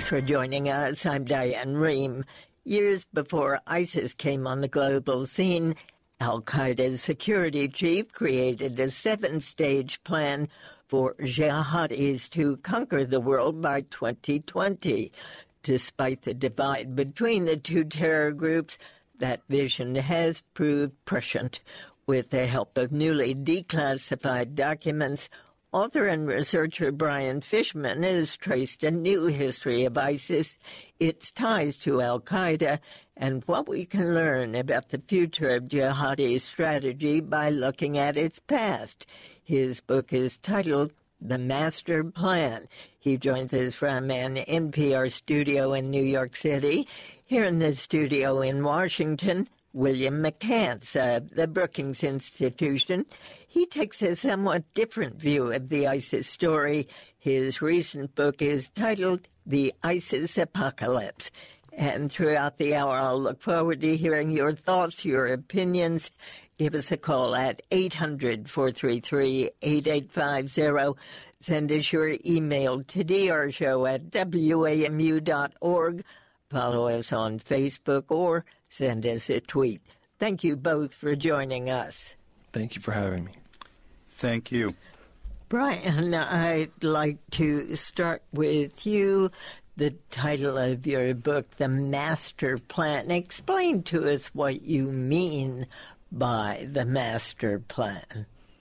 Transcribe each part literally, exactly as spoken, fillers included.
Thanks for joining us. I'm Diane Rehm. Years before ISIS came on the global scene, Al-Qaeda's security chief created a seven-stage plan for jihadis to conquer the world by twenty twenty. Despite the divide between the two terror groups, that vision has proved prescient. With the help of newly declassified documents, author and researcher Brian Fishman has traced a new history of ISIS, its ties to al-Qaeda, and what we can learn about the future of jihadi strategy by looking at its past. His book is titled The Master Plan. He joins us from an N P R studio in New York City. Here in the studio in Washington, William McCants of the Brookings Institution. He takes a somewhat different view of the ISIS story. His recent book is titled The ISIS Apocalypse. And throughout the hour, I'll look forward to hearing your thoughts, your opinions. Give us a call at eight hundred, four three three, eight eight five zero. Send us your email to d r show at w a m u dot org. Follow us on Facebook or send us a tweet. Thank you both for joining us. Thank you for having me. Thank you. Brian, I'd like to start with you. The title of your book, The Master Plan. Explain to us what you mean by the Master Plan.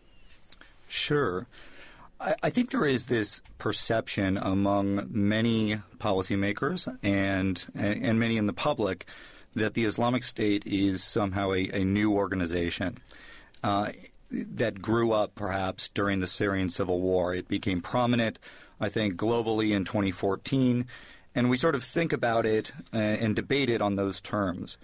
Sure. I, I think there is this perception among many policymakers and, and, and many in the public that the Islamic State is somehow a, a new organization uh, that grew up perhaps during the Syrian civil war. It became prominent, I think, globally in twenty fourteen, and we sort of think about it uh, and debate it on those terms.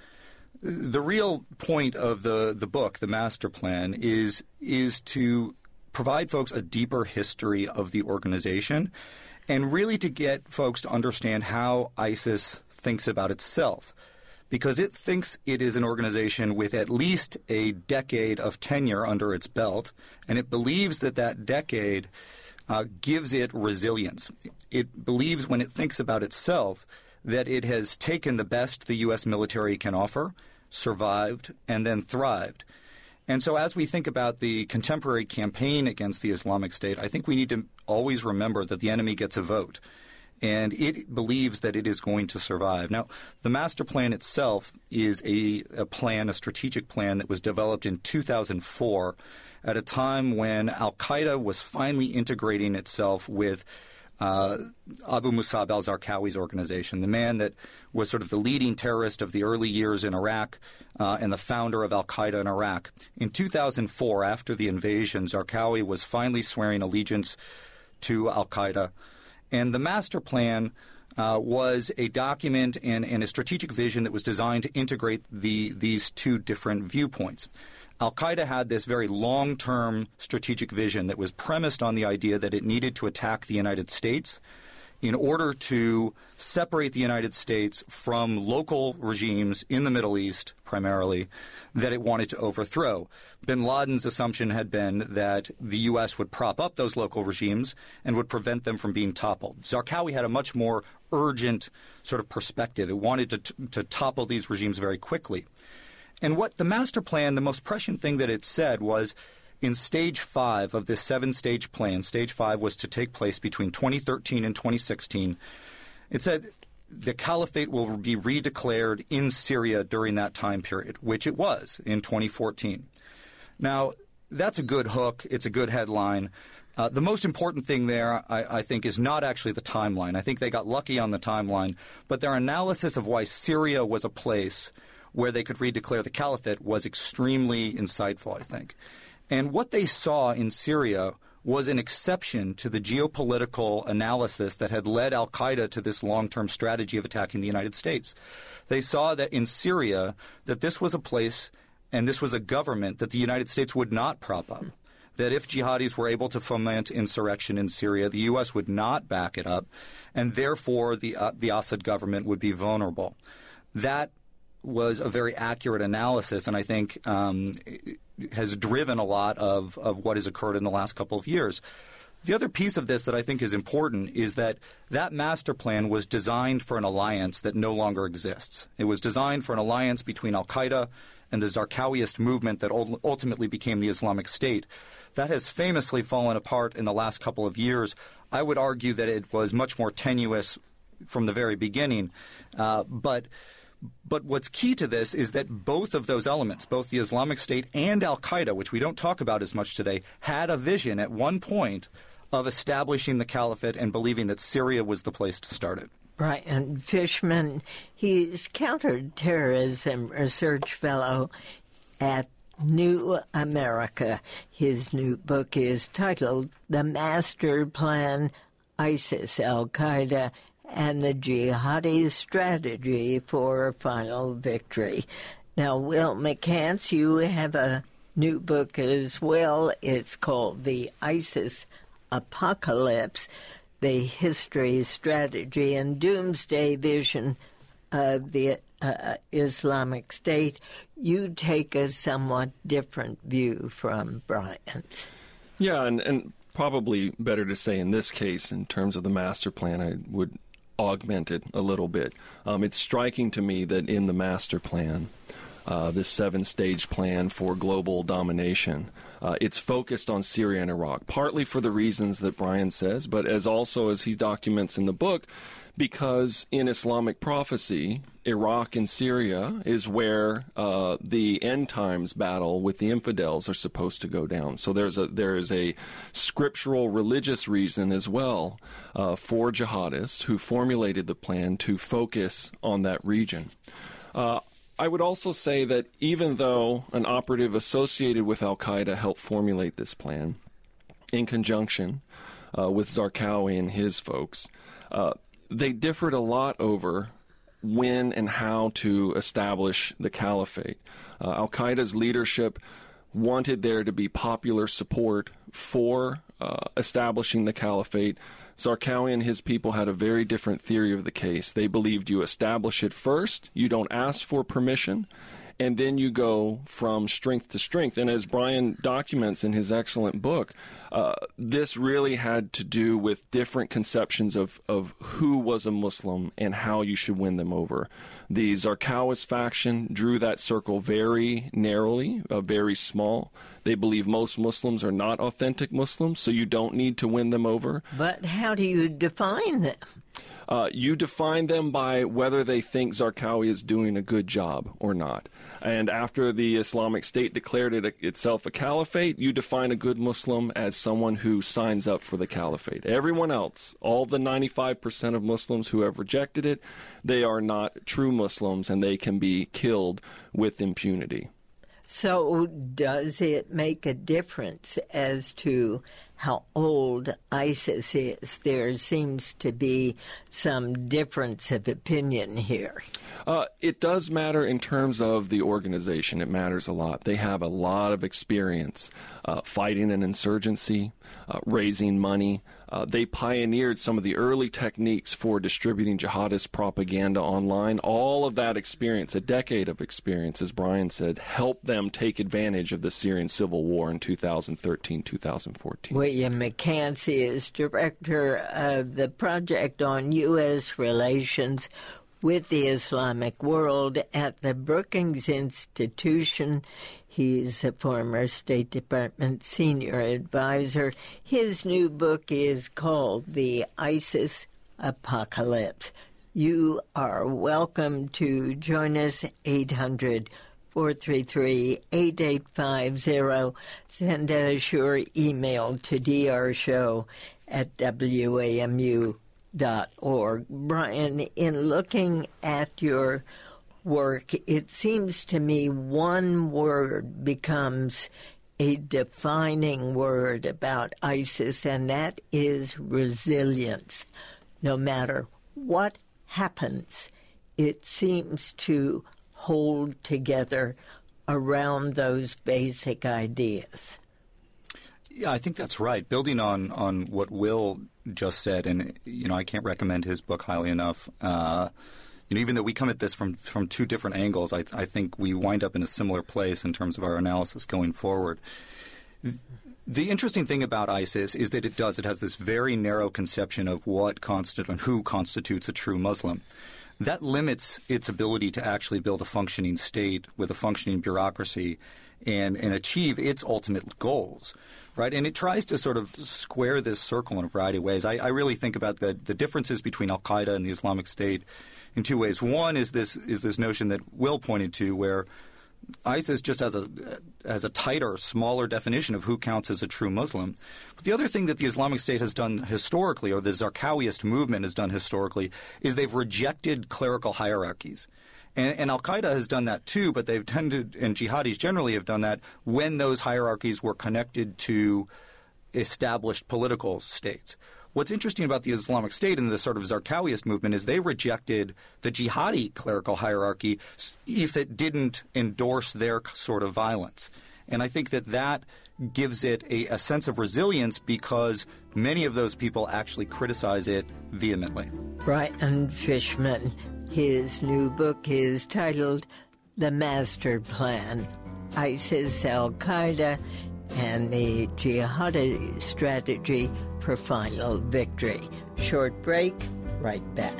The real point of the, the book, The Master Plan, is is to provide folks a deeper history of the organization and really to get folks to understand how ISIS thinks about itself, because it thinks it is an organization with at least a decade of tenure under its belt, and it believes that that decade uh, gives it resilience. It believes when it thinks about itself that it has taken the best the U S military can offer, survived, and then thrived. And so as we think about the contemporary campaign against the Islamic State, I think we need to always remember that the enemy gets a vote. And it believes that it is going to survive. Now, the master plan itself is a, a plan, a strategic plan that was developed in two thousand four at a time when al-Qaeda was finally integrating itself with uh, Abu Musab al-Zarqawi's organization, the man that was sort of the leading terrorist of the early years in Iraq uh, and the founder of al-Qaeda in Iraq. In two thousand four, after the invasion, Zarqawi was finally swearing allegiance to al-Qaeda. And the master plan uh, was a document and, and a strategic vision that was designed to integrate the, these two different viewpoints. Al-Qaeda had this very long-term strategic vision that was premised on the idea that it needed to attack the United States in order to separate the United States from local regimes in the Middle East, primarily, that it wanted to overthrow. Bin Laden's assumption had been that the U S would prop up those local regimes and would prevent them from being toppled. Zarqawi had a much more urgent sort of perspective. It wanted to, t- to topple these regimes very quickly. And what the master plan, the most prescient thing that it said was, in stage five of this seven-stage plan, stage five was to take place between twenty thirteen and twenty sixteen. It said the caliphate will be redeclared in Syria during that time period, which it was in twenty fourteen. Now, that's a good hook. It's a good headline. Uh, the most important thing there, I, I think, is not actually the timeline. I think they got lucky on the timeline, but their analysis of why Syria was a place where they could redeclare the caliphate was extremely insightful, I think. And what they saw in Syria was an exception to the geopolitical analysis that had led al-Qaeda to this long-term strategy of attacking the United States. They saw that in Syria that this was a place and this was a government that the United States would not prop up, that if jihadis were able to foment insurrection in Syria, the U S would not back it up, and therefore the, uh, the Assad government would be vulnerable. That was a very accurate analysis, and I think um, has driven a lot of, of what has occurred in the last couple of years. The other piece of this that I think is important is that that master plan was designed for an alliance that no longer exists. It was designed for an alliance between al-Qaeda and the Zarqawiyist movement that ultimately became the Islamic State. That has famously fallen apart in the last couple of years. I would argue that it was much more tenuous from the very beginning. Uh, but but what's key to this is that both of those elements, both the Islamic State and al-Qaeda, which we don't talk about as much today, had a vision at one point of establishing the caliphate and believing that Syria was the place to start it. Brian Fishman, he's counterterrorism research fellow at New America. His new book is titled The Master Plan, ISIS, Al-Qaeda, and the Jihadi Strategy for Final Victory. Now, Will McCants, you have a new book as well. It's called The ISIS Apocalypse, the History, Strategy, and Doomsday Vision of the uh, Islamic State. You take a somewhat different view from Brian's. Yeah, and, and probably better to say in this case, in terms of the master plan, I would augment it a little bit. Um, it's striking to me that in the master plan, uh, this seven-stage plan for global domination, Uh, it's focused on Syria and Iraq, partly for the reasons that Brian says, but as also as he documents in the book, because in Islamic prophecy, Iraq and Syria is where uh, the end times battle with the infidels are supposed to go down. So there's a there is a scriptural religious reason as well uh, for jihadists who formulated the plan to focus on that region. Uh, I would also say that even though an operative associated with al-Qaeda helped formulate this plan in conjunction uh, with Zarqawi and his folks, uh, they differed a lot over when and how to establish the caliphate. Uh, al-Qaeda's leadership wanted there to be popular support for uh, establishing the caliphate. Zarqawi and his people had a very different theory of the case. They believed you establish it first, you don't ask for permission, and then you go from strength to strength. And as Brian documents in his excellent book, uh, this really had to do with different conceptions of, of who was a Muslim and how you should win them over. The Zarqawist faction drew that circle very narrowly, uh, very small. They believe most Muslims are not authentic Muslims, so you don't need to win them over. But how do you define them? Uh, you define them by whether they think Zarqawi is doing a good job or not. And after the Islamic State declared it, itself a caliphate, you define a good Muslim as someone who signs up for the caliphate. Everyone else, all the ninety-five percent of Muslims who have rejected it, they are not true Muslims, and they can be killed with impunity. So does it make a difference as to how old ISIS is? There seems to be some difference of opinion here. Uh, it does matter in terms of the organization. It matters a lot. They have a lot of experience uh, fighting an insurgency, uh, raising money. Uh, they pioneered some of the early techniques for distributing jihadist propaganda online. All of that experience, a decade of experience, as Brian said, helped them take advantage of the Syrian civil war in two thousand thirteen, two thousand fourteen. William McCancy is director of the Project on U S Relations with the Islamic World at the Brookings Institution. He's a former State Department senior advisor. His new book is called The ISIS Apocalypse. You are welcome to join us, eight hundred, four three three, eight eight five zero. Send us your email to d r show at w a m u dot org. Brian, in looking at your work, it seems to me one word becomes a defining word about ISIS, and that is resilience. No matter what happens, it seems to hold together around those basic ideas. Yeah, I think that's right. Building on, on what Will just said, and you know, I can't recommend his book highly enough. Uh, you know, even though we come at this from from two different angles, I, I think we wind up in a similar place in terms of our analysis going forward. The interesting thing about ISIS is that it does, it has this very narrow conception of what constitutes and who constitutes a true Muslim. That limits its ability to actually build a functioning state with a functioning bureaucracy and, and achieve its ultimate goals, right? And it tries to sort of square this circle in a variety of ways. I, I really think about the, the differences between al-Qaeda and the Islamic State in two ways. One is this is this notion that Will pointed to, where ISIS just has a has a tighter, smaller definition of who counts as a true Muslim. But the other thing that the Islamic State has done historically, or the Zarqawiyist movement has done historically, is they've rejected clerical hierarchies. And, and al-Qaeda has done that too, but they've tended, and jihadis generally have done that when those hierarchies were connected to established political states. What's interesting about the Islamic State and the sort of Zarqawiyist movement is they rejected the jihadi clerical hierarchy if it didn't endorse their sort of violence. And I think that that gives it a, a sense of resilience because many of those people actually criticize it vehemently. Brian Fishman, his new book is titled The Master Plan, ISIS, Al-Qaeda, and the Jihadi Strategy for Final Victory. Short break, right back.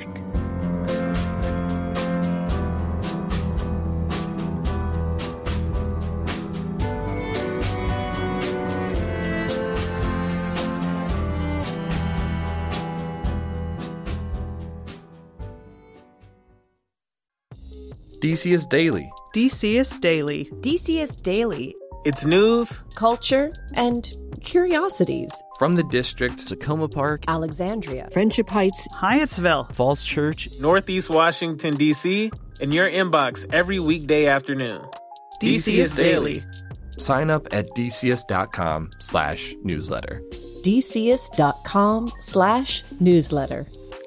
D C S Daily. D C S Daily. D C S Daily. It's news, culture, and curiosities. From the district, Tacoma Park, Alexandria, Friendship Heights, Hyattsville, Falls Church, Northeast Washington, D C, in your inbox every weekday afternoon. D C S Daily. Sign up at dcs.com slash newsletter. dcs.com slash newsletter.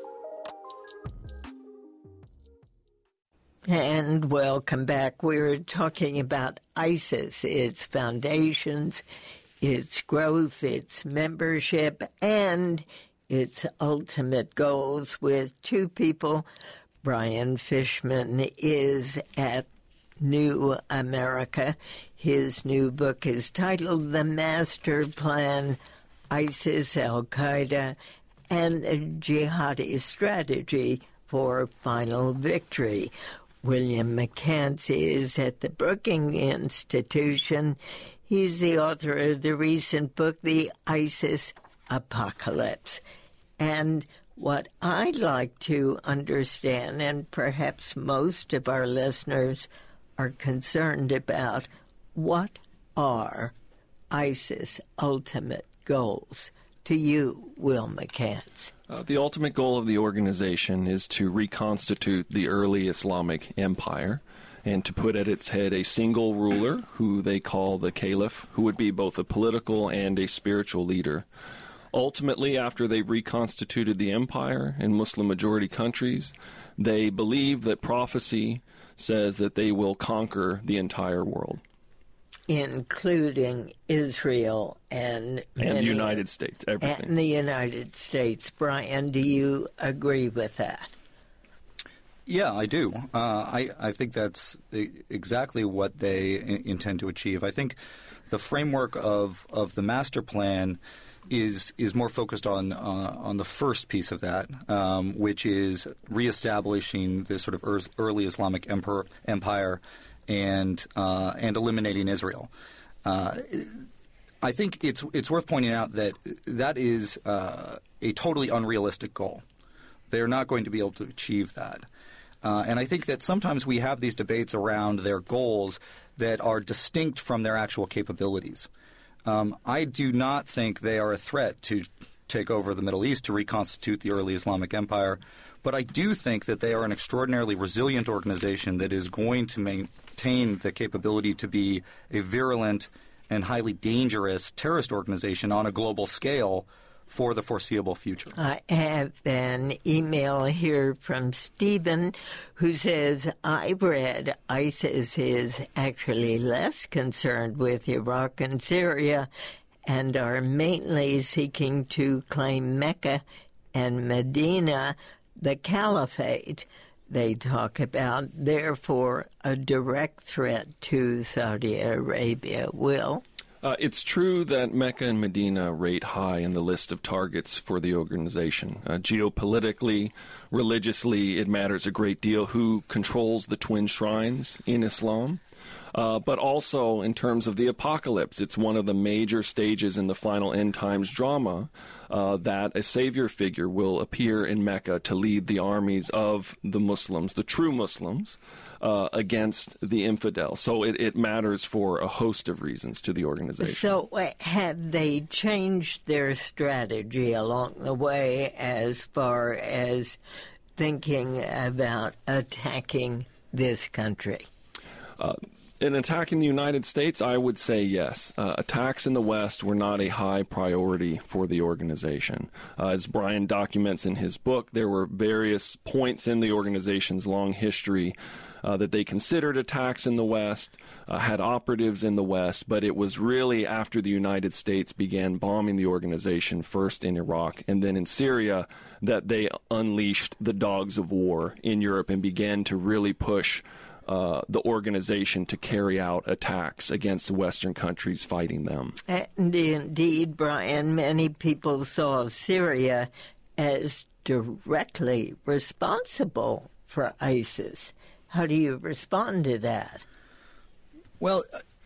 And welcome back. We're talking about ISIS, its foundations, its growth, its membership, and its ultimate goals with two people. Brian Fishman is at New America. His new book is titled The Master Plan, ISIS, Al-Qaeda, and a Jihadi Strategy for Final Victory. William McCants is at the Brookings Institution. He's the author of the recent book, The ISIS Apocalypse. And what I'd like to understand, and perhaps most of our listeners are concerned about, what are ISIS' ultimate goals? To you, Will McCants. Uh, the ultimate goal of the organization is to reconstitute the early Islamic empire and to put at its head a single ruler who they call the caliph, who would be both a political and a spiritual leader. Ultimately, after they've reconstituted the empire in Muslim-majority countries, they believe that prophecy says that they will conquer the entire world. Including Israel and and the United States, everything. And the United States. Brian, do you agree with that? Yeah, I do. Uh, I, I think that's exactly what they I- intend to achieve. I think the framework of, of the master plan is is more focused on uh, on the first piece of that, um, which is reestablishing the sort of er- early Islamic emperor, empire and uh, and eliminating Israel. Uh, I think it's it's worth pointing out that that is uh, a totally unrealistic goal. They're not going to be able to achieve that. Uh, and I think that sometimes we have these debates around their goals that are distinct from their actual capabilities. Um, I do not think they are a threat to take over the Middle East, to reconstitute the early Islamic empire. But I do think that they are an extraordinarily resilient organization that is going to maintain the capability to be a virulent and highly dangerous terrorist organization on a global scale for the foreseeable future. I have an email here from Stephen who says, I read ISIS is actually less concerned with Iraq and Syria and are mainly seeking to claim Mecca and Medina, the caliphate they talk about, therefore a direct threat to Saudi Arabia. Will? Uh, it's true that Mecca and Medina rate high in the list of targets for the organization. Uh, geopolitically, religiously, it matters a great deal who controls the twin shrines in Islam. Uh, but also in terms of the apocalypse, it's one of the major stages in the final end times drama uh, that a savior figure will appear in Mecca to lead the armies of the Muslims, the true Muslims, uh, against the infidel. So it, it matters for a host of reasons to the organization. So uh, have they changed their strategy along the way as far as thinking about attacking this country? Uh, In attacking the United States, I would say yes. Uh, attacks in the West were not a high priority for the organization. Uh, as Brian documents in his book, there were various points in the organization's long history uh, that they considered attacks in the West, uh, had operatives in the West, but it was really after the United States began bombing the organization, first in Iraq and then in Syria, that they unleashed the dogs of war in Europe and began to really push Uh, the organization to carry out attacks against the Western countries fighting them. And indeed, Brian, many people saw Syria as directly responsible for ISIS. How do you respond to that? Well,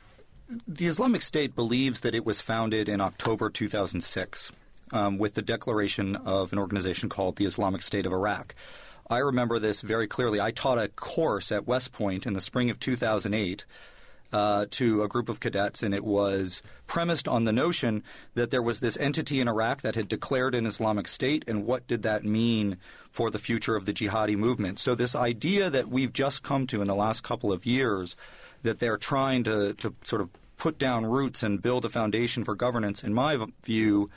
the Islamic State believes that it was founded in October two thousand six um, with the declaration of an organization called the Islamic State of Iraq. I remember this very clearly. I taught a course at West Point in the spring of two thousand eight uh, to a group of cadets, and it was premised on the notion that there was this entity in Iraq that had declared an Islamic State, and what did that mean for the future of the jihadi movement. So this idea that we've just come to in the last couple of years, that they're trying to, to sort of put down roots and build a foundation for governance, in my view,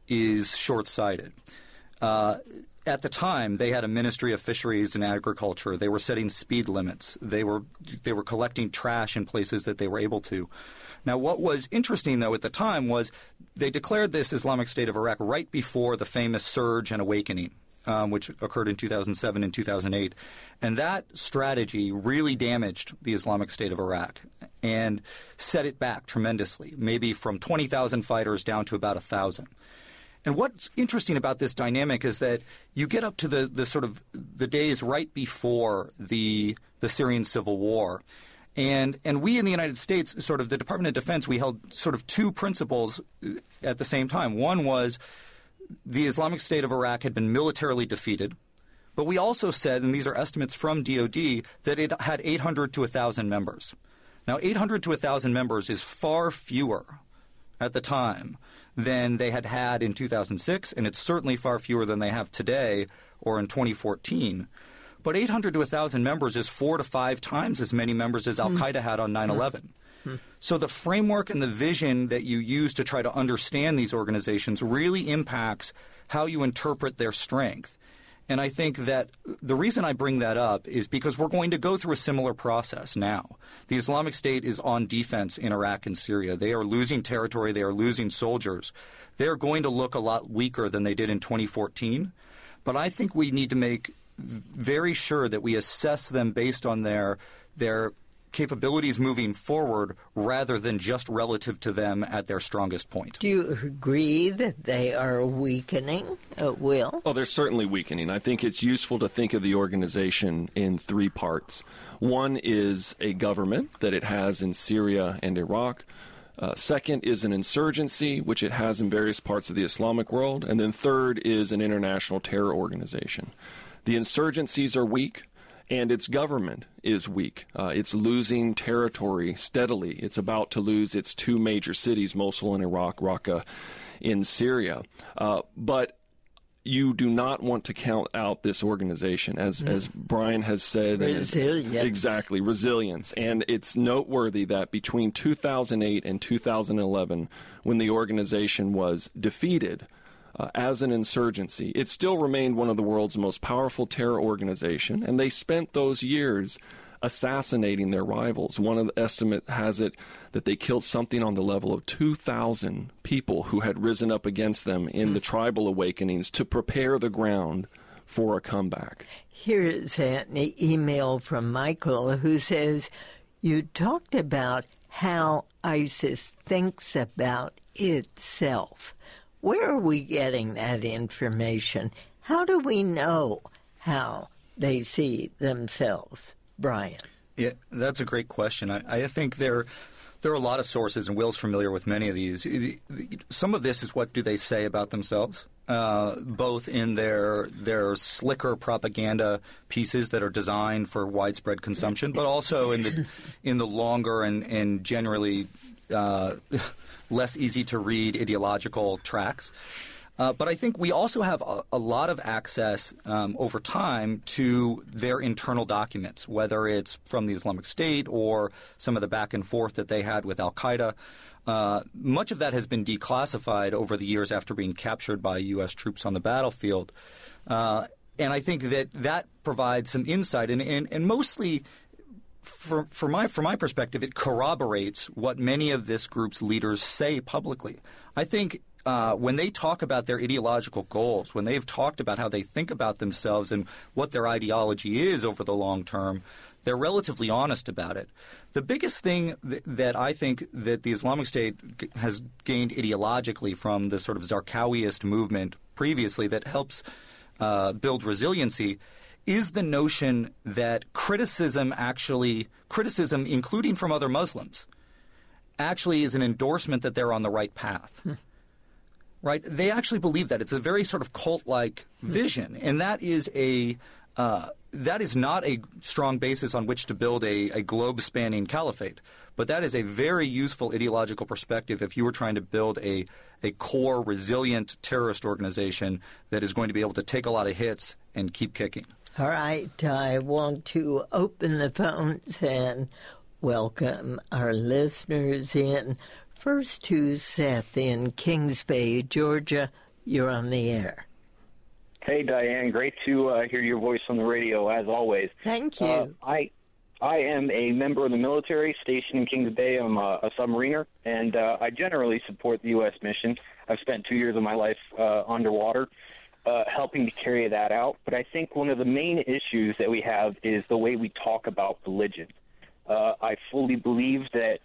is short-sighted. Uh, At the time, they had a Ministry of Fisheries and Agriculture. They were setting speed limits. They were they were collecting trash in places that they were able to. Now, what was interesting, though, at the time was they declared this Islamic State of Iraq right before the famous surge and awakening, um, which occurred in two thousand seven and two thousand eight. And that strategy really damaged the Islamic State of Iraq and set it back tremendously, maybe from twenty thousand fighters down to about one thousand. And what's interesting about this dynamic is that you get up to the, the sort of the days right before the the Syrian civil war. And and we in the United States, sort of the Department of Defense, we held sort of two principles at the same time. One was the Islamic State of Iraq had been militarily defeated. But we also said, and these are estimates from D O D, that it had eight hundred to one thousand members. Now, eight hundred to one thousand members is far fewer at the time than they had had in two thousand six, and it's certainly far fewer than they have today or in twenty fourteen. But eight hundred to one thousand members is four to five times as many members as al-Qaeda had on nine eleven. Mm. So the framework and the vision that you use to try to understand these organizations really impacts how you interpret their strength. And I think that the reason I bring that up is because we're going to go through a similar process now. The Islamic State is on defense in Iraq and Syria. They are losing territory. They are losing soldiers. They're going to look a lot weaker than they did in twenty fourteen. But I think we need to make very sure that we assess them based on their their capabilities moving forward rather than just relative to them at their strongest point. Do you agree that they are weakening at will? Oh, they're certainly weakening. I think it's useful to think of the organization in three parts. One is a government that it has in Syria and Iraq. Uh, second is an insurgency, which it has in various parts of the Islamic world. And then third is an international terror organization. The insurgencies are weak, and its government is weak. Uh, it's losing territory steadily. It's about to lose its two major cities, Mosul in Iraq, Raqqa in Syria. Uh, but you do not want to count out this organization, as mm. as Brian has said. Resilience. And exactly, resilience. And it's noteworthy that between two thousand eight and two thousand eleven, when the organization was defeated Uh, as an insurgency, it still remained one of the world's most powerful terror organization, and they spent those years assassinating their rivals. One of the estimates has it that they killed something on the level of two thousand people who had risen up against them in mm. the tribal awakenings to prepare the ground for a comeback. Here's an email from Michael who says, you talked about how ISIS thinks about itself. Where are we getting that information? How do we know how they see themselves, Brian? Yeah, that's a great question. I, I think there there are a lot of sources, and Will's familiar with many of these. Some of this is what do they say about themselves, uh, both in their their slicker propaganda pieces that are designed for widespread consumption, but also in the in the longer and and generally uh, less easy to read ideological tracks. Uh, but I think we also have a, a lot of access um, over time to their internal documents, whether it's from the Islamic State or some of the back and forth that they had with al-Qaeda. Uh, much of that has been declassified over the years after being captured by U S troops on the battlefield. Uh, and I think that that provides some insight, and, and, and mostly For, for my from my perspective, it corroborates what many of this group's leaders say publicly. I think uh, when they talk about their ideological goals, when they've talked about how they think about themselves and what their ideology is over the long term, they're relatively honest about it. The biggest thing th- that I think that the Islamic State g- has gained ideologically from the sort of Zarqawiyist movement previously that helps uh, build resiliency is the notion that criticism actually, criticism including from other Muslims, actually is an endorsement that they're on the right path. Hmm. Right? They actually believe that. It's a very sort of cult-like vision, and that is a uh, that is not a strong basis on which to build a, a globe-spanning caliphate. But that is a very useful ideological perspective if you were trying to build a, a core, resilient terrorist organization that is going to be able to take a lot of hits and keep kicking. All right, I want to open the phones and welcome our listeners in. First to Seth in Kings Bay, Georgia. You're on the air. Hey, Diane. Great to uh, hear your voice on the radio, as always. Thank you. Uh, I I am a member of the military stationed in Kings Bay. I'm a, a submariner, and uh, I generally support the U S mission. I've spent two years of my life uh, underwater. Uh, helping to carry that out. But I think one of the main issues that we have is the way we talk about religion. Uh, I fully believe that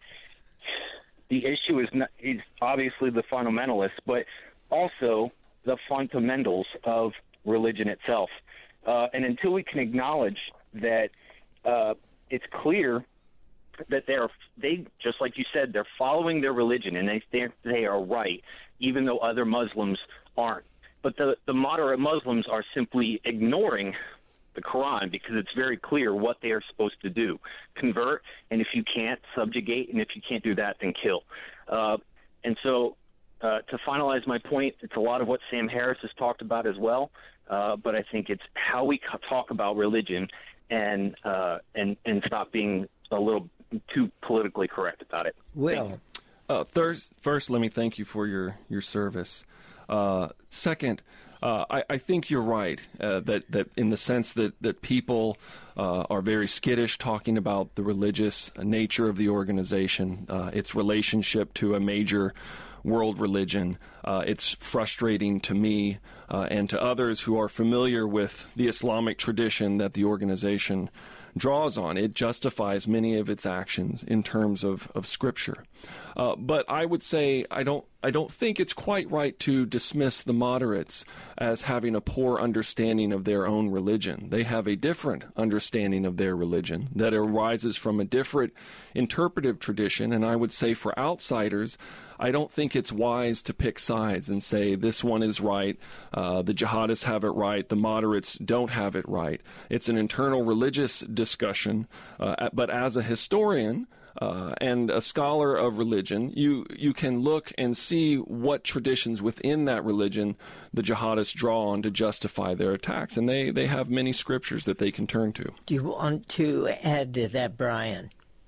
the issue is, not, is obviously the fundamentalists, but also the fundamentals of religion itself. Uh, and until we can acknowledge that uh, it's clear that they're, they, just like you said, they're following their religion, and they, they are right, even though other Muslims aren't. But the, the moderate Muslims are simply ignoring the Quran because it's very clear what they are supposed to do. Convert, and if you can't, subjugate, and if you can't do that, then kill. Uh, and so uh, to finalize my point, it's a lot of what Sam Harris has talked about as well, uh, but I think it's how we talk about religion and, uh, and, and stop being a little too politically correct about it. Well, uh, first, first, let me thank you for your, your service. Uh, second, uh, I, I think you're right uh, that, that in the sense that, that people uh, are very skittish talking about the religious nature of the organization, uh, its relationship to a major world religion. Uh, it's frustrating to me uh, and to others who are familiar with the Islamic tradition that the organization draws on. It justifies many of its actions in terms of, of Scripture. Uh, but I would say I don't I don't think it's quite right to dismiss the moderates as having a poor understanding of their own religion. They have a different understanding of their religion that arises from a different interpretive tradition, and I would say for outsiders, I don't think it's wise to pick sides and say this one is right, uh, the jihadists have it right, the moderates don't have it right. It's an internal religious discussion, uh, but as a historian, Uh, and a scholar of religion, you you can look and see what traditions within that religion the jihadists draw on to justify their attacks. And they, they have many scriptures that they can turn to. Do you want to add to that, Brian?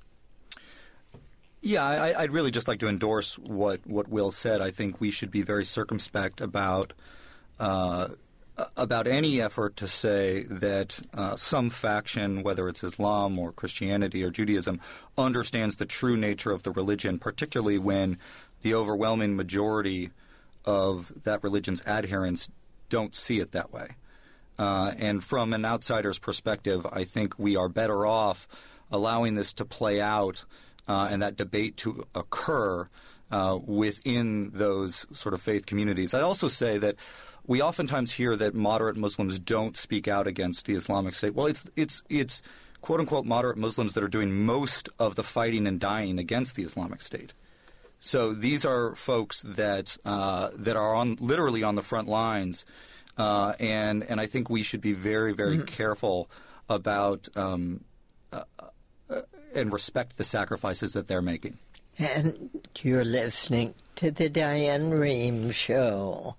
Yeah, I, I'd really just like to endorse what, what Will said. I think we should be very circumspect about uh, about any effort to say that uh, some faction, whether it's Islam or Christianity or Judaism, understands the true nature of the religion, particularly when the overwhelming majority of that religion's adherents don't see it that way. Uh, and from an outsider's perspective, I think we are better off allowing this to play out uh, and that debate to occur uh, within those sort of faith communities. I'd also say that we oftentimes hear that moderate Muslims don't speak out against the Islamic State. Well, it's it's it's quote-unquote moderate Muslims that are doing most of the fighting and dying against the Islamic State. So these are folks that uh, that are on literally on the front lines, uh, and and I think we should be very very mm-hmm. careful about um, uh, uh, and respect the sacrifices that they're making. And you're listening to the Diane Rehm Show.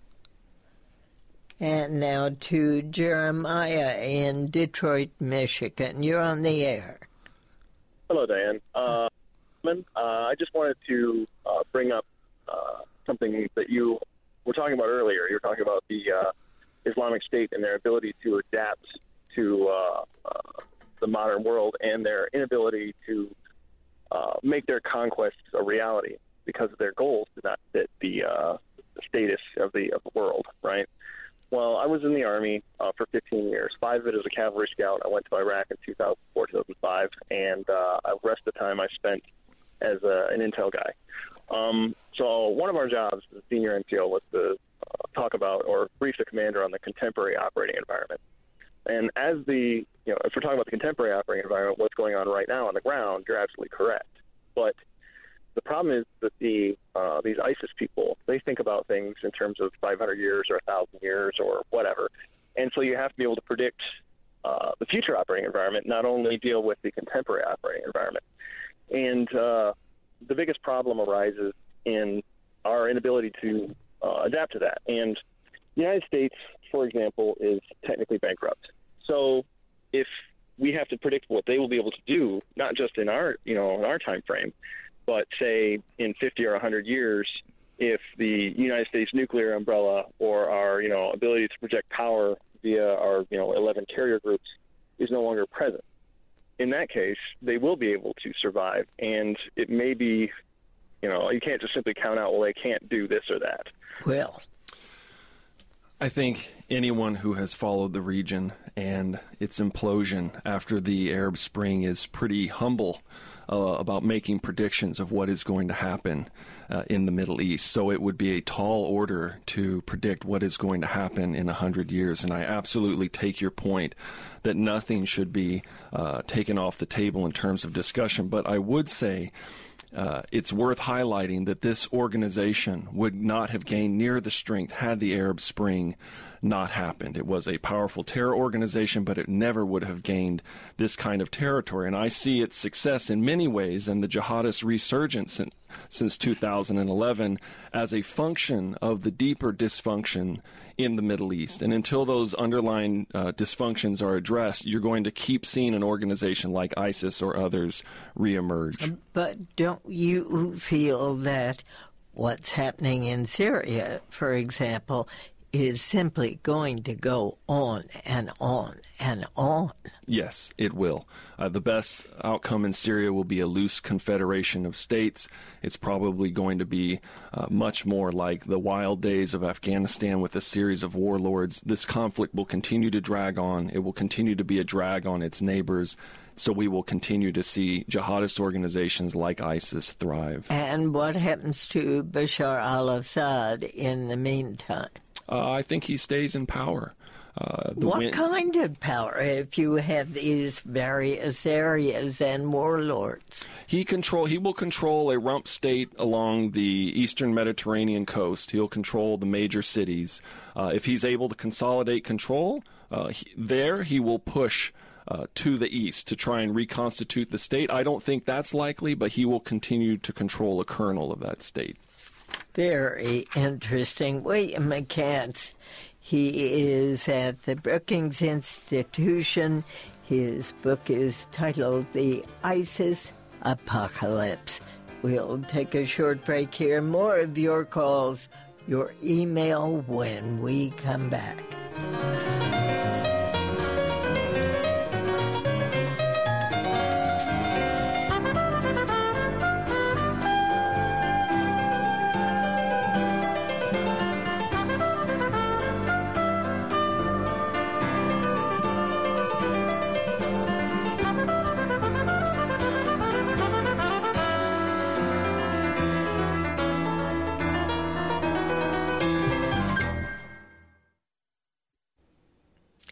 And now to Jeremiah in Detroit, Michigan. You're on the air. Hello, Diane. Uh, uh, I just wanted to uh, bring up uh, something that you were talking about earlier. You were talking about the uh, Islamic State and their ability to adapt to uh, uh, the modern world and their inability to uh, make their conquests a reality because their goals did not fit the uh, status of the of the world, right? Well, I was in the Army uh, for fifteen years, five of it as a cavalry scout. I went to Iraq in two thousand four, two thousand five, and uh, the rest of the time I spent as a, an intel guy. Um, so one of our jobs as a senior N C O was to uh, talk about or brief the commander on the contemporary operating environment. And as the, you know, if we're talking about the contemporary operating environment, what's going on right now on the ground, you're absolutely correct. But the problem is that the uh, these ISIS people, they think about things in terms of five hundred years or one thousand years or whatever. And so you have to be able to predict uh, the future operating environment, not only deal with the contemporary operating environment. And uh, the biggest problem arises in our inability to uh, adapt to that. And the United States, for example, is technically bankrupt. So if we have to predict what they will be able to do, not just in our, you know, in our time frame, but say in fifty or one hundred years, if the United States nuclear umbrella or our, you know, ability to project power via our, you know, eleven carrier groups is no longer present. In that case, they will be able to survive, and it may be, you know, you can't just simply count out, well, they can't do this or that. Well, I think anyone who has followed the region and its implosion after the Arab Spring is pretty humble uh, about making predictions of what is going to happen uh, in the Middle East. So it would be a tall order to predict what is going to happen in a hundred years. And I absolutely take your point that nothing should be uh, taken off the table in terms of discussion. But I would say Uh, it's worth highlighting that this organization would not have gained near the strength had the Arab Spring not happened. It was a powerful terror organization, but it never would have gained this kind of territory. And I see its success in many ways and the jihadist resurgence in, since two thousand eleven as a function of the deeper dysfunction in the Middle East. And until those underlying uh, dysfunctions are addressed, you're going to keep seeing an organization like ISIS or others reemerge. But don't you feel that what's happening in Syria, for example, is simply going to go on and on and on? Yes, it will. Uh, the best outcome in Syria will be a loose confederation of states. It's probably going to be uh, much more like the wild days of Afghanistan with a series of warlords. This conflict will continue to drag on. It will continue to be a drag on its neighbors. So we will continue to see jihadist organizations like ISIS thrive. And what happens to Bashar al-Assad in the meantime? Uh, I think he stays in power. Uh, the what win- kind of power if you have these various areas and warlords? He control. He will control a rump state along the eastern Mediterranean coast. He'll control the major cities. Uh, if he's able to consolidate control, uh, he, there he will push uh, to the east to try and reconstitute the state. I don't think that's likely, but he will continue to control a kernel of that state. Very interesting. William McCants, he is at the Brookings Institution. His book is titled The ISIS Apocalypse. We'll take a short break here. More of your calls, your email when we come back.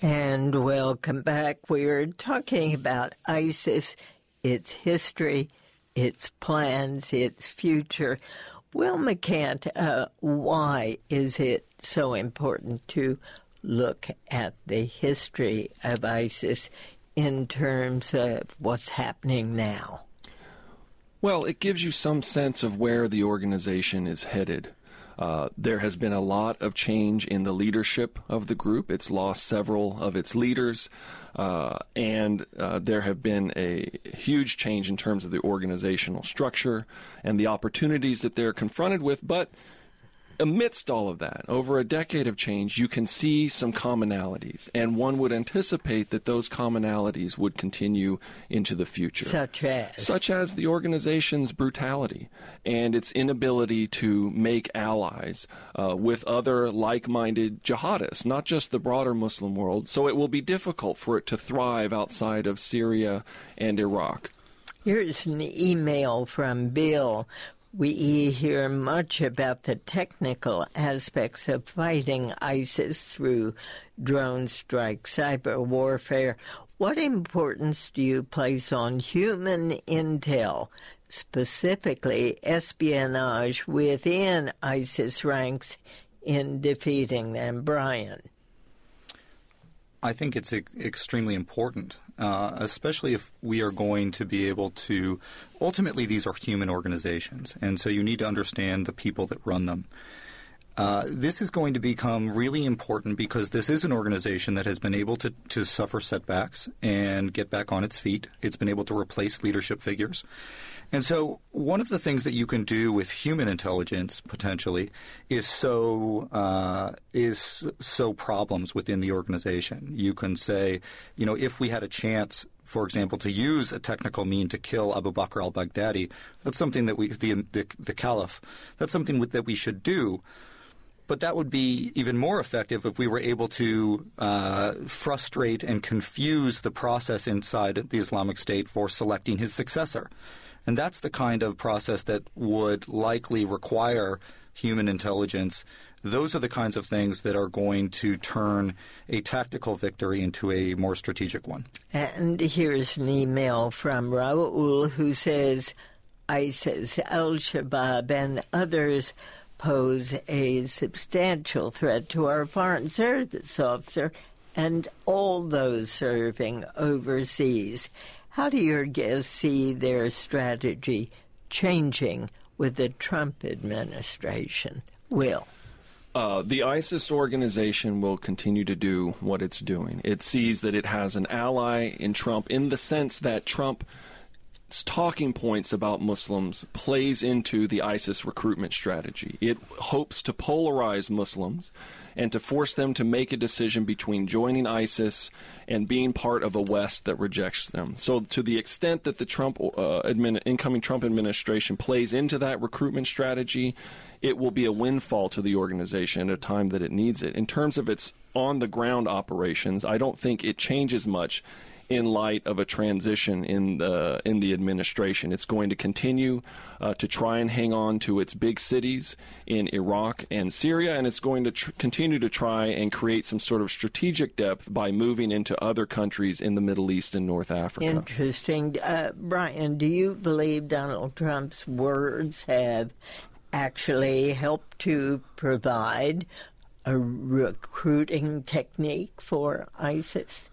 And welcome back. We're talking about ISIS, its history, its plans, its future. Will McCant, uh, why is it so important to look at the history of ISIS in terms of what's happening now? Well, it gives you some sense of where the organization is headed. Uh, there has been a lot of change in the leadership of the group. It's lost several of its leaders, uh, and uh, there have been a huge change in terms of the organizational structure and the opportunities that they're confronted with. But amidst all of that, over a decade of change, you can see some commonalities, and one would anticipate that those commonalities would continue into the future. Such as? Such as the organization's brutality and its inability to make allies uh, with other like-minded jihadists, not just the broader Muslim world, so it will be difficult for it to thrive outside of Syria and Iraq. Here's an email from Bill. We hear much about the technical aspects of fighting ISIS through drone strikes, cyber warfare. What importance do you place on human intel, specifically espionage within ISIS ranks, in defeating them? Brian? I think it's e- extremely important, uh, especially if we are going to be able to – ultimately, these are human organizations, and so you need to understand the people that run them. Uh, this is going to become really important because this is an organization that has been able to, to suffer setbacks and get back on its feet. It's been able to replace leadership figures. And so one of the things that you can do with human intelligence, potentially, is sow, uh, is sow problems within the organization. You can say, you know, if we had a chance, for example, to use a technical mean to kill Abu Bakr al-Baghdadi, that's something that we, the, the, the caliph, that's something that we should do. But that would be even more effective if we were able to uh, frustrate and confuse the process inside the Islamic State for selecting his successor. And that's the kind of process that would likely require human intelligence. Those are the kinds of things that are going to turn a tactical victory into a more strategic one. And here's an email from Raul who says, ISIS, Al-Shabaab, and others pose a substantial threat to our foreign service officer and all those serving overseas. How do your guests see their strategy changing with the Trump administration? Will? Uh, the ISIS organization will continue to do what it's doing. It sees that it has an ally in Trump in the sense that Trump's talking points about Muslims plays into the ISIS recruitment strategy. It hopes to polarize Muslims and to force them to make a decision between joining ISIS and being part of a West that rejects them. So to the extent that the Trump uh, admin, incoming Trump administration plays into that recruitment strategy, it will be a windfall to the organization at a time that it needs it. In terms of its on-the-ground operations, I don't think it changes much in light of a transition in the in the administration. It's going to continue uh, to try and hang on to its big cities in Iraq and Syria, and it's going to tr- continue to try and create some sort of strategic depth by moving into other countries in the Middle East and North Africa. Interesting. Uh, Brian, do you believe Donald Trump's words have actually helped to provide a recruiting technique for ISIS?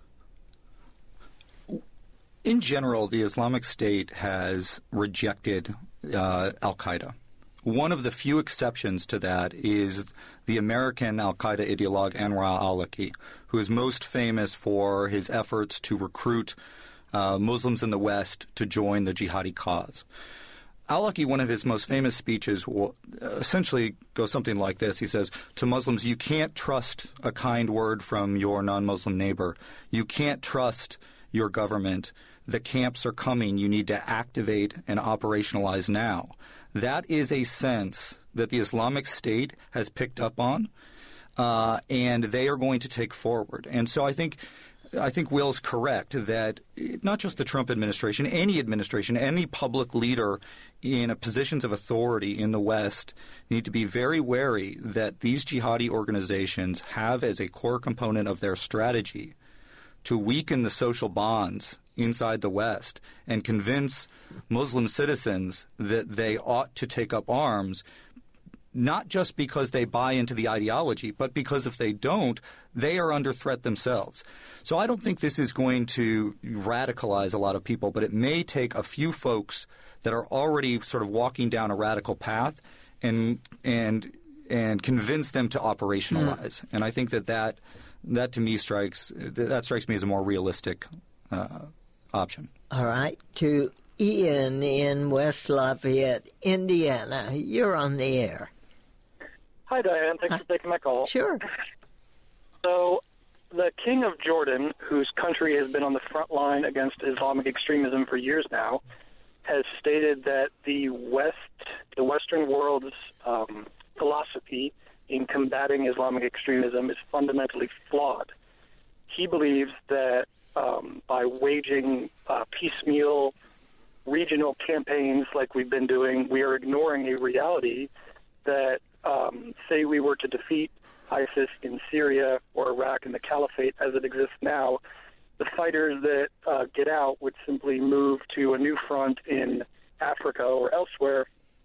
In general, the Islamic State has rejected uh, al-Qaeda. One of the few exceptions to that is the American al-Qaeda ideologue Anwar al-Awlaki, who is most famous for his efforts to recruit uh, Muslims in the West to join the jihadi cause. Al-Awlaki, one of his most famous speeches, will essentially goes something like this. He says, to Muslims, you can't trust a kind word from your non-Muslim neighbor. You can't trust your government. The camps are coming. You need to activate and operationalize now. That is a sense that the Islamic State has picked up on, uh, and they are going to take forward. And so I think I think Will's correct that not just the Trump administration, any administration, any public leader in positions of authority in the West need to be very wary that these jihadi organizations have as a core component of their strategy to weaken the social bonds inside the West and convince Muslim citizens that they ought to take up arms, not just because they buy into the ideology, but because if they don't, they are under threat themselves. So I don't think this is going to radicalize a lot of people, but it may take a few folks that are already sort of walking down a radical path and and and convince them to operationalize. Mm. And I think that that, that to me strikes that strikes me as a more realistic uh, option. All right. To Ian in West Lafayette, Indiana. You're on the air. Hi, Diane. Thanks for taking my call. Sure. So the King of Jordan, whose country has been on the front line against Islamic extremism for years now, has stated that the West, the Western world's um, philosophy in combating Islamic extremism is fundamentally flawed. He believes that um, by waging uh, piecemeal regional campaigns like we've been doing, we are ignoring a reality that, um, say we were to defeat ISIS in Syria or Iraq in the caliphate as it exists now, the fighters that uh, get out would simply move to a new front in Africa or elsewhere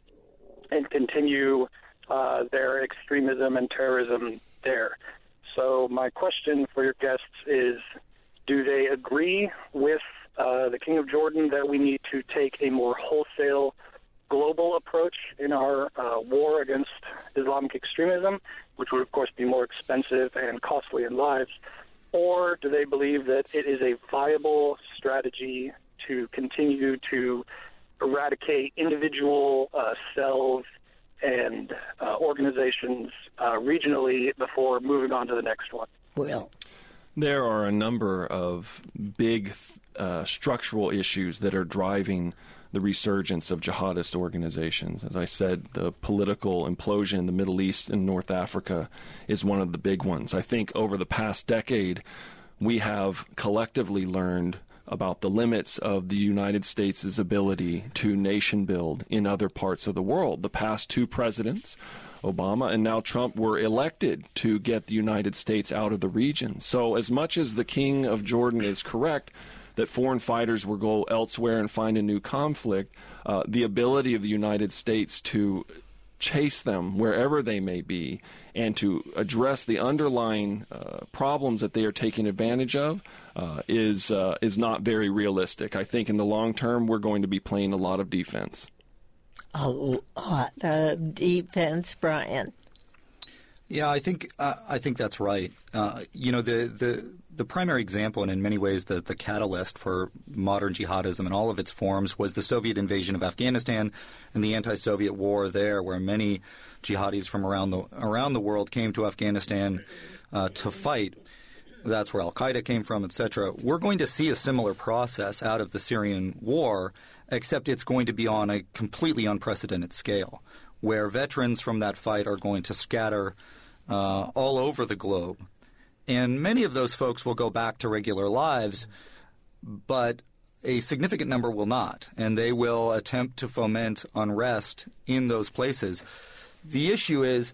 and continue uh, their extremism and terrorism there. So my question for your guests is, do they agree with uh, the King of Jordan that we need to take a more wholesale global approach in our uh, war against Islamic extremism, which would, of course, be more expensive and costly in lives? Or do they believe that it is a viable strategy to continue to eradicate individual uh, cells and uh, organizations uh, regionally before moving on to the next one? Well, there are a number of big uh, structural issues that are driving the resurgence of jihadist organizations. As I said, the political implosion in the Middle East and North Africa is one of the big ones. I think over the past decade, we have collectively learned about the limits of the United States' ability to nation build in other parts of the world. The past two presidents, Obama and now Trump, were elected to get the United States out of the region. So as much as the King of Jordan is correct that foreign fighters will go elsewhere and find a new conflict, uh, the ability of the United States to chase them wherever they may be and to address the underlying uh, problems that they are taking advantage of uh, is uh, is not very realistic. I think in the long term, we're going to be playing a lot of defense. A lot of defense, Brian. Yeah, I think uh, I think that's right. Uh, you know, the, the the primary example, and in many ways the, the catalyst for modern jihadism in all of its forms, was the Soviet invasion of Afghanistan and the anti-Soviet war there, where many jihadis from around the around the world came to Afghanistan uh, to fight. That's where al-Qaeda came from, et cetera. We're going to see a similar process out of the Syrian war, except it's going to be on a completely unprecedented scale, where veterans from that fight are going to scatter uh, all over the globe. And many of those folks will go back to regular lives, but a significant number will not, and they will attempt to foment unrest in those places. The issue is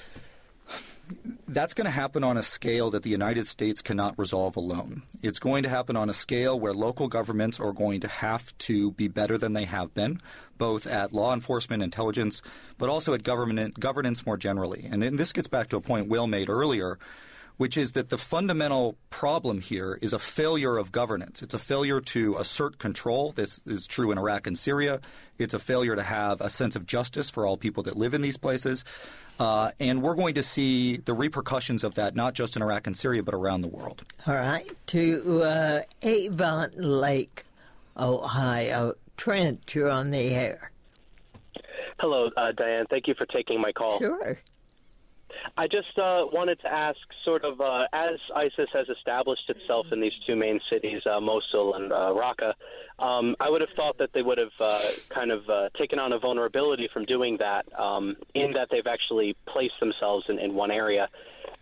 that's going to happen on a scale that the United States cannot resolve alone. It's going to happen on a scale where local governments are going to have to be better than they have been, both at law enforcement, intelligence, but also at government governance more generally. And then this gets back to a point Will made earlier, which is that the fundamental problem here is a failure of governance. It's a failure to assert control. This is true in Iraq and Syria. It's a failure to have a sense of justice for all people that live in these places. Uh, and we're going to see the repercussions of that not just in Iraq and Syria, but around the world. All right. To uh, Avon Lake, Ohio. Trent, you're on the air. Hello, uh, Diane. Thank you for taking my call. Sure. I just uh, wanted to ask, sort of, uh, as ISIS has established itself in these two main cities, uh, Mosul and uh, Raqqa, um, I would have thought that they would have uh, kind of uh, taken on a vulnerability from doing that, um, in that they've actually placed themselves in, in one area.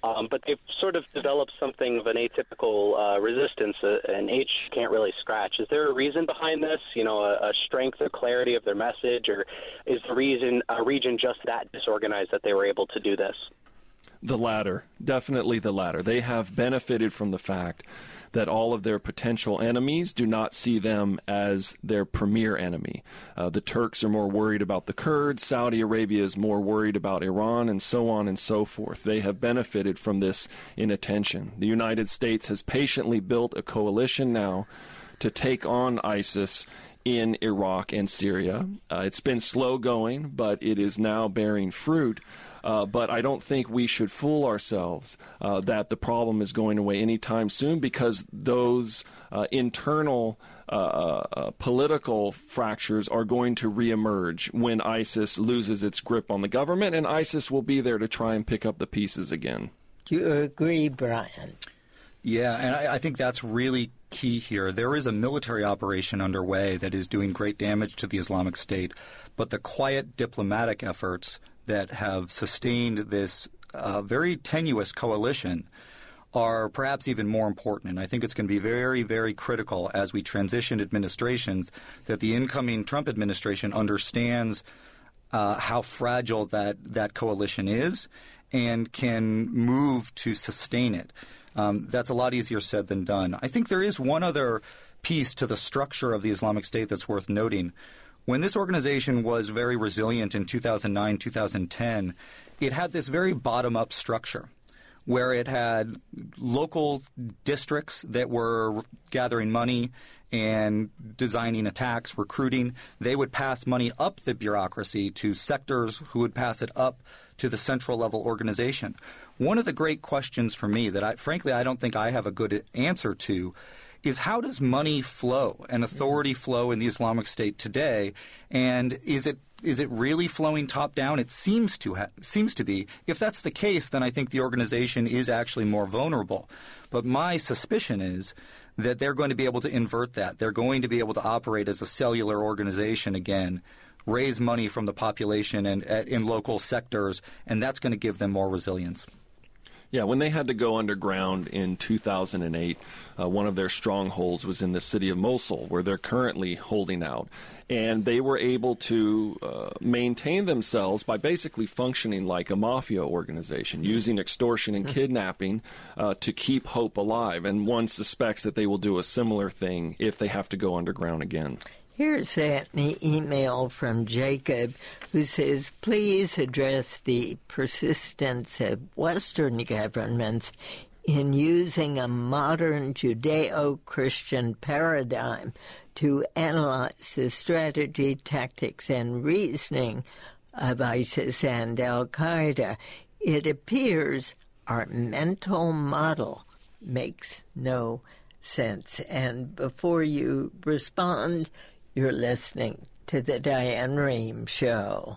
Um, but they've sort of developed something of an atypical uh, resistance, uh, and H can't really scratch. Is there a reason behind this? You know, a, a strength or clarity of their message, or is the reason a region just that disorganized that they were able to do this? The latter, definitely the latter. They have benefited from the fact that all of their potential enemies do not see them as their premier enemy. Uh, the Turks are more worried about the Kurds, Saudi Arabia is more worried about Iran, and so on and so forth. They have benefited from this inattention. The United States has patiently built a coalition now to take on ISIS in Iraq and Syria. Uh, it's been slow going, but it is now bearing fruit. Uh, but I don't think we should fool ourselves uh, that the problem is going away anytime soon, because those uh, internal uh, uh, political fractures are going to reemerge when ISIS loses its grip on the government, and ISIS will be there to try and pick up the pieces again. Do you agree, Brian? Yeah, and I, I think that's really key here. There is a military operation underway that is doing great damage to the Islamic State, but the quiet diplomatic efforts that have sustained this uh, very tenuous coalition are perhaps even more important. And I think it's going to be very, very critical as we transition administrations that the incoming Trump administration understands uh, how fragile that, that coalition is and can move to sustain it. Um, that's a lot easier said than done. I think there is one other piece to the structure of the Islamic State that's worth noting. When this organization was very resilient in two thousand nine, two thousand ten, it had this very bottom-up structure where it had local districts that were gathering money and designing attacks, recruiting. They would pass money up the bureaucracy to sectors who would pass it up to the central level organization. One of the great questions for me that, I, frankly, I don't think I have a good answer to is how does money flow and authority flow in the Islamic State today, and is it is it really flowing top down? It seems to ha- seems to be. If that's the case, then I think the organization is actually more vulnerable. But my suspicion is that they're going to be able to invert that. They're going to be able to operate as a cellular organization again, raise money from the population and uh, in local sectors, and that's going to give them more resilience. Yeah, when they had to go underground in two thousand eight, uh, one of their strongholds was in the city of Mosul, where they're currently holding out. And they were able to uh, maintain themselves by basically functioning like a mafia organization, using extortion and kidnapping uh, to keep hope alive. And one suspects that they will do a similar thing if they have to go underground again. Here's an email from Jacob who says, please address the persistence of Western governments in using a modern Judeo-Christian paradigm to analyze the strategy, tactics, and reasoning of ISIS and al-Qaeda. It appears our mental model makes no sense. And before you respond, you're listening to the Diane Rehm Show.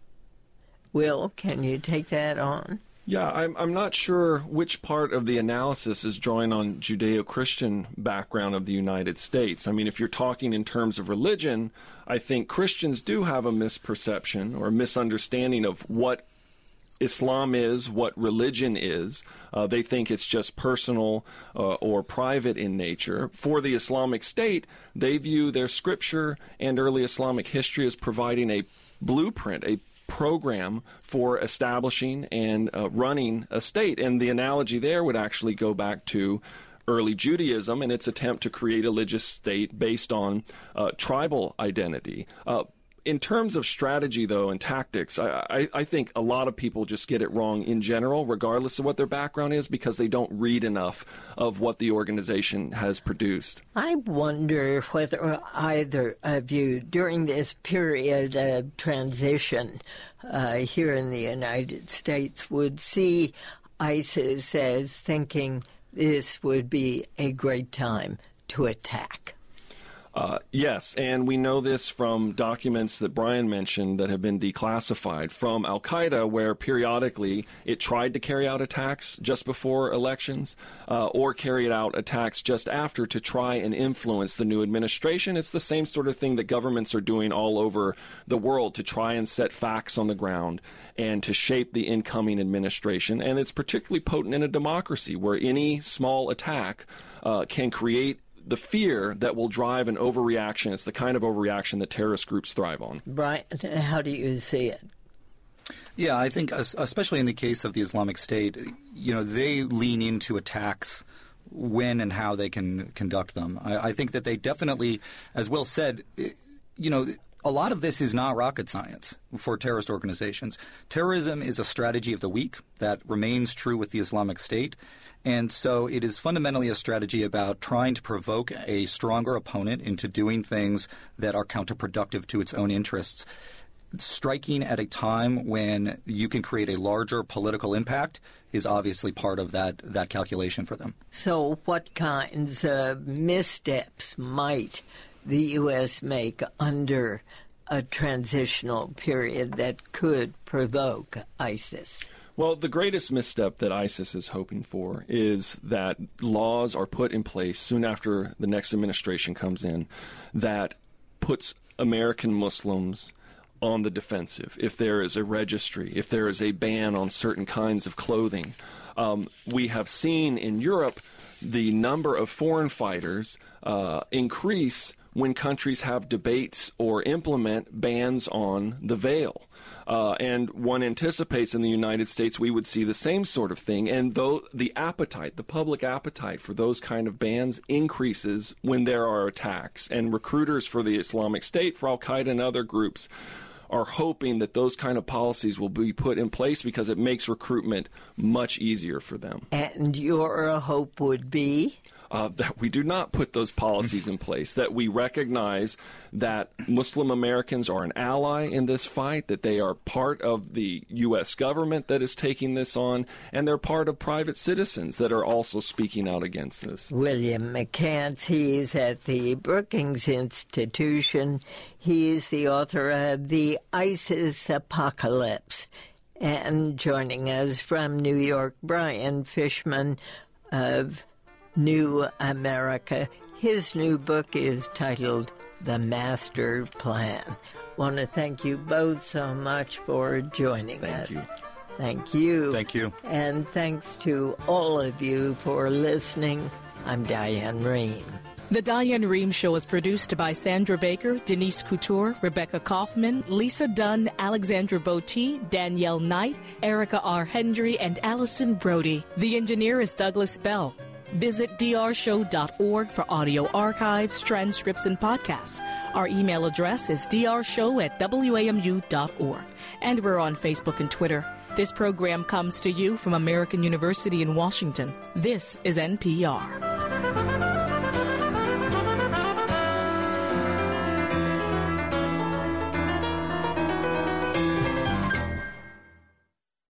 Will, can you take that on? Yeah, I'm I'm not sure which part of the analysis is drawing on Judeo-Christian background of the United States. I mean, if you're talking in terms of religion, I think Christians do have a misperception or misunderstanding of what Islam is, what religion is. Uh, they think it's just personal uh, or private in nature. For the Islamic State, they view their scripture and early Islamic history as providing a blueprint, a program for establishing and uh, running a state. And the analogy there would actually go back to early Judaism and its attempt to create a religious state based on uh, tribal identity. Uh, In terms of strategy, though, and tactics, I, I, I think a lot of people just get it wrong in general, regardless of what their background is, because they don't read enough of what the organization has produced. I wonder whether either of you, during this period of transition uh, here in the United States, would see ISIS as thinking this would be a great time to attack. Uh, yes, and we know this from documents that Brian mentioned that have been declassified from Al-Qaeda, where periodically it tried to carry out attacks just before elections uh, or carried out attacks just after to try and influence the new administration. It's the same sort of thing that governments are doing all over the world to try and set facts on the ground and to shape the incoming administration. And it's particularly potent in a democracy where any small attack uh, can create the fear that will drive an overreaction. It's the kind of overreaction that terrorist groups thrive on. Brian, how do you see it? Yeah, I think especially in the case of the Islamic State, you know, they lean into attacks when and how they can conduct them. I, I think that they definitely, as Will said, you know, a lot of this is not rocket science for terrorist organizations. Terrorism is a strategy of the weak that remains true with the Islamic State. And so it is fundamentally a strategy about trying to provoke a stronger opponent into doing things that are counterproductive to its own interests. Striking at a time when you can create a larger political impact is obviously part of that, that calculation for them. So what kinds of missteps might the U S make under a transitional period that could provoke ISIS? Well, the greatest misstep that ISIS is hoping for is that laws are put in place soon after the next administration comes in that puts American Muslims on the defensive. If there is a registry, if there is a ban on certain kinds of clothing. Um, we have seen in Europe the number of foreign fighters uh, increase when countries have debates or implement bans on the veil. Uh, and one anticipates in the United States we would see the same sort of thing. And though the appetite, the public appetite for those kind of bans increases when there are attacks. And recruiters for the Islamic State, for Al-Qaeda and other groups, are hoping that those kind of policies will be put in place because it makes recruitment much easier for them. And your hope would be? Uh, that we do not put those policies in place, that we recognize that Muslim Americans are an ally in this fight, that they are part of the U S government that is taking this on, and they're part of private citizens that are also speaking out against this. William McCants, he's at the Brookings Institution. He's the author of The ISIS Apocalypse. And joining us from New York, Brian Fishman of New America. His new book is titled The Master Plan. Want to thank you both so much for joining thank us. You. Thank you. Thank you. And thanks to all of you for listening. I'm Diane Rehm. The Diane Rehm Show is produced by Sandra Baker, Denise Couture, Rebecca Kaufman, Lisa Dunn, Alexandra Botti, Danielle Knight, Erica R. Hendry, and Allison Brody. The engineer is Douglas Bell. Visit d r show dot org for audio archives, transcripts, and podcasts. Our email address is d r show at w a m u dot org. And we're on Facebook and Twitter. This program comes to you from American University in Washington. This is N P R.